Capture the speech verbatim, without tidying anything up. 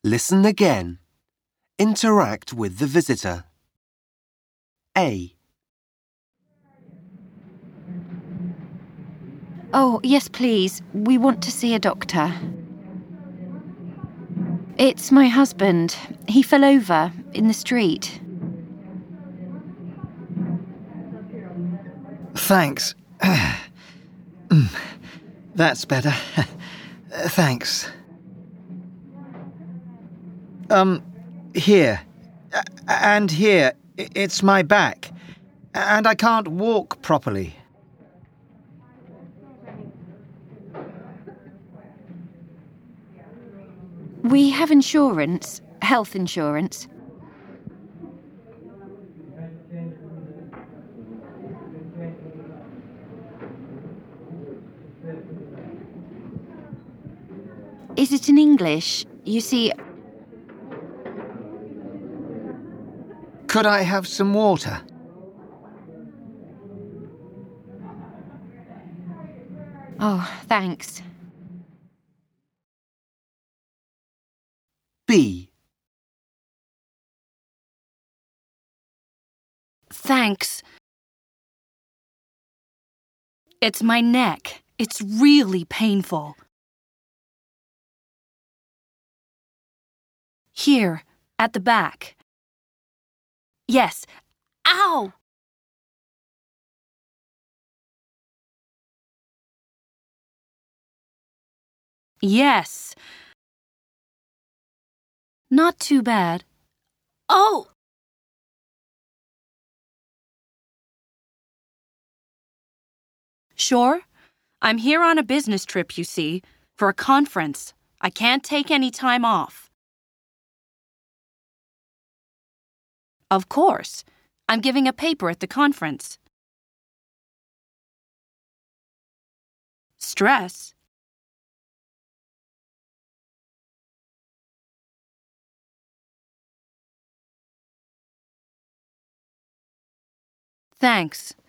Listen again. Interact with the visitor. A. Oh, yes, please. We want to see a doctor. It's my husband. He fell over in the street. Thanks. That's better. Thanks. Um, here. And here. It's my back. And I can't walk properly. We have insurance, health insurance. Is it in English? You see... Could I have some water? Oh, thanks. B. Thanks. It's my neck. It's really painful. Here, at the back. Yes. Ow! Yes. Not too bad. Oh! Sure. I'm here on a business trip, you see, for a conference. I can't take any time off. Of course. I'm giving a paper at the conference. Stress? Thanks.